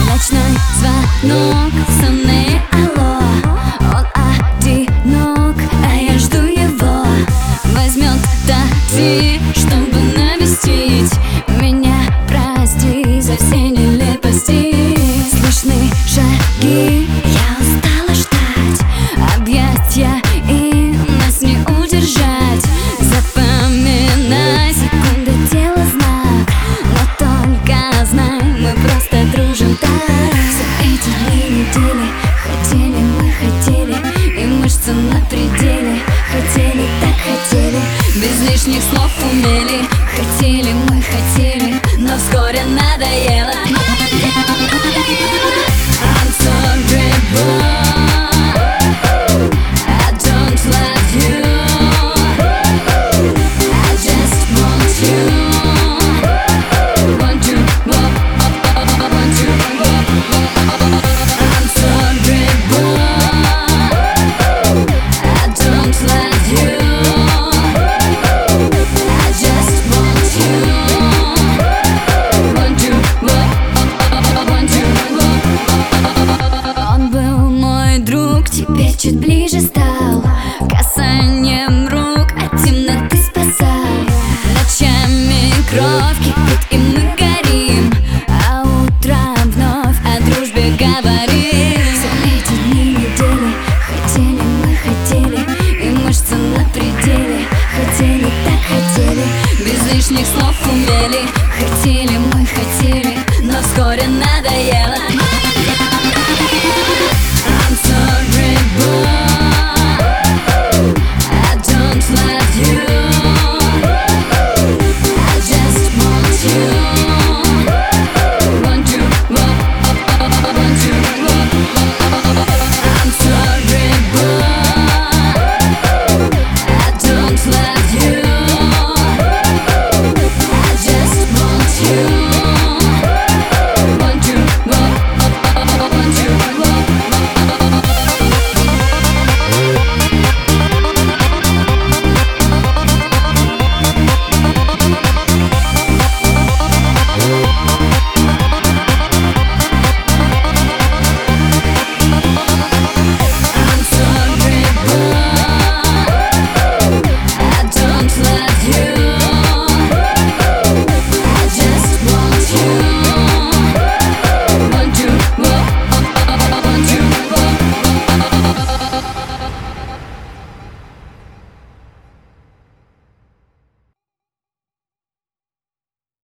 Ночной звонок, сонный алло. Он одинок, а я жду его. Возьмет такси, чтобы навестить меня. Прости за все нелепости. Слышны шаги, я устала ждать. Объятья, и нас не удержать. Запоминай секунды, дело знак. Но только знай, мы просто дружим так. Все эти дни, недели, хотели мы, хотели. И мышцы на пределе, хотели, так хотели. Без лишних слов умели. Хотели мы, хотели, но вскоре надоело. I'm sorry, boy, I don't love you. I just want you. Want you, want you. I'm sorry, boy, I don't love you. I just want you. Want you, want you. Он был мой друг, теперь чуть ближе стал. Касанием рук от темноты спасал. Ночами кровь кипит, и мы горим, а утром вновь о дружбе говорим. Все эти дни, недели, хотели мы, хотели. И мышцы на пределе, хотели, так хотели. Без лишних слов умели. Хотели мы, хотели, но вскоре надоело.